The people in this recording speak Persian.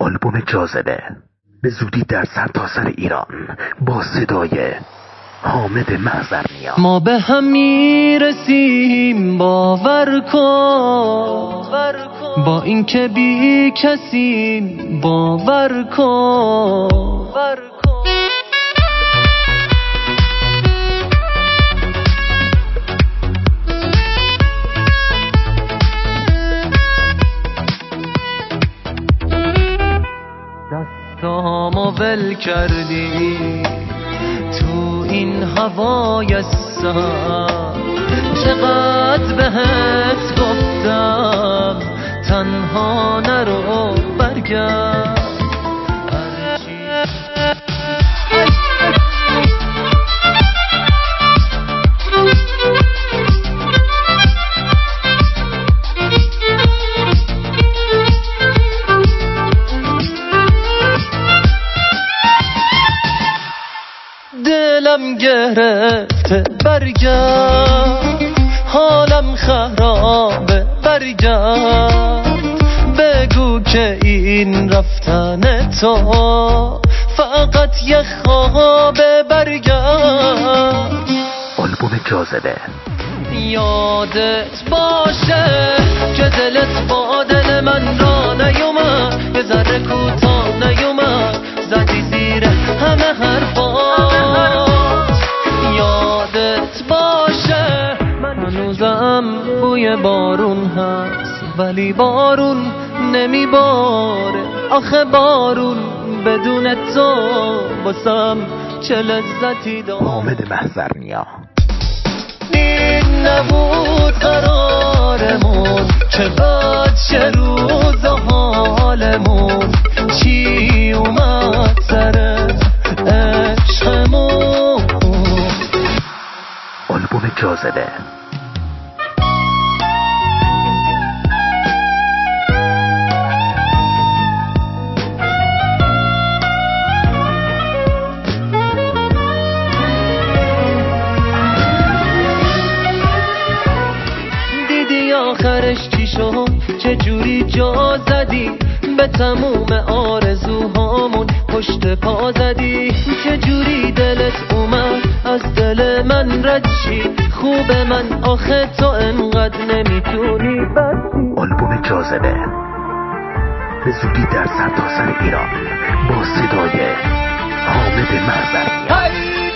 آلبوم جاذبه به زودی در سرتاسر ایران با صدای حامد محضرنیا. ما به هم میرسیم باور کن، با این که بی کسیم باور کن. دستامو ول کردی تو این هوای سرد، چقدر بهت گفتم تنها نرو برگرد. دلم گرفته برگرد، حالم خرابه برگرد، بگو که این رفتن تو فقط یه خوابه برگرد. آلبوم جاذبه. یادت باشه که دلت با دل من را نیومد، یه ذره کوتاه نیومد، زدی زیر همه حرفات. یادت باشه من هنوزم بوی بارون هست، ولی بارون نمیباره. آخه بارون بدون تو واسم چه لذتی داره. حامد محضرنیا. این نبود قرارمون که بعد چه روز و حالمون، چی اومد سر عشقمون. آلبوم جاذبه. آخرش چی شد؟ چه جوری جا زدی به تموم آرزوهامون، پشت پا زدی. چه جوری دلت اومد از دل من رد شی؟ خوب من آخه تو انقدر نمیتونی بچی. آلبوم جاذبه به زودی در سرتاسر ایران با صدای حامد محضرنیا.